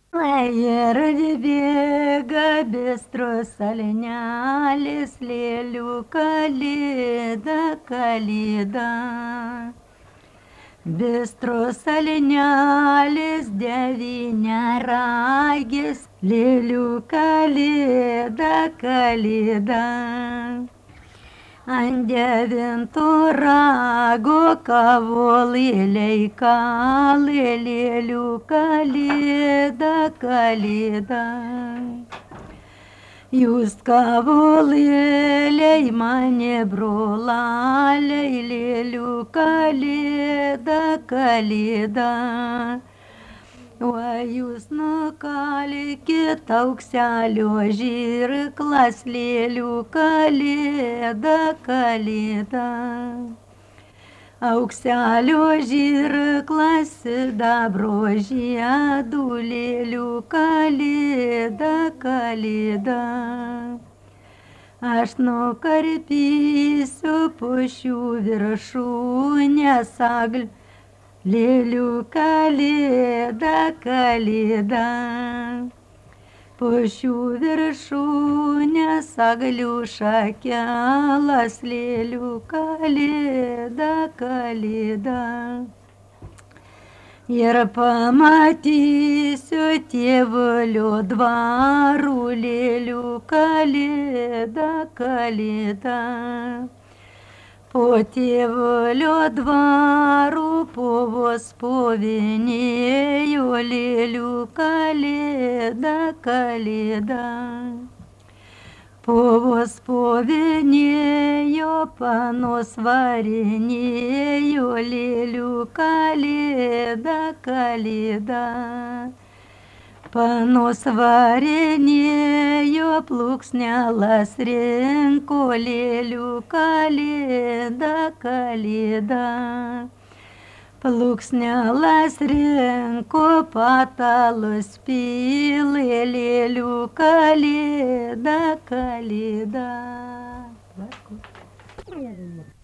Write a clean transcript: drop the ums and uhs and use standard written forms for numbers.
Ir bėga bistrus alnelis, lėlių kalėda, kalėda. Bistrus alnelis, devyniaragis, lėlių kalėda, kalėda. Ant devinto rago kavolėliai kalė, lėlių kalėda, kalėda. Jūs kavolėliai mane brolaliai, lėlių kalėda, kalėda. O jūs nukalkit aukselio žirklas, lėlių kalėda, kalėda. Aukselio žirklas sidabro žiedų, lėlių kalėda, kalėda. Aš nukarpysiu pušių viršūnę saglį, lėlių kalėda, kalėda. Pušių viršūnė saglių šakelas, lėlių kalėda, kalėda. Ir pamatysiu tėvulio dvarų, lėlių kalėda, kalėda. Po tėvulio dvarų povos povinėjo, lėlių kalėda, kalėda. Povos povinėjo, panos varinėjo, lėlių kalėda, kalėda. Panos varinėjo, plunksnelas rinko, lėlių kalėda, kalėda. Plunksnelas rinko, patalus pylė, lėlių kalėda, kalėda.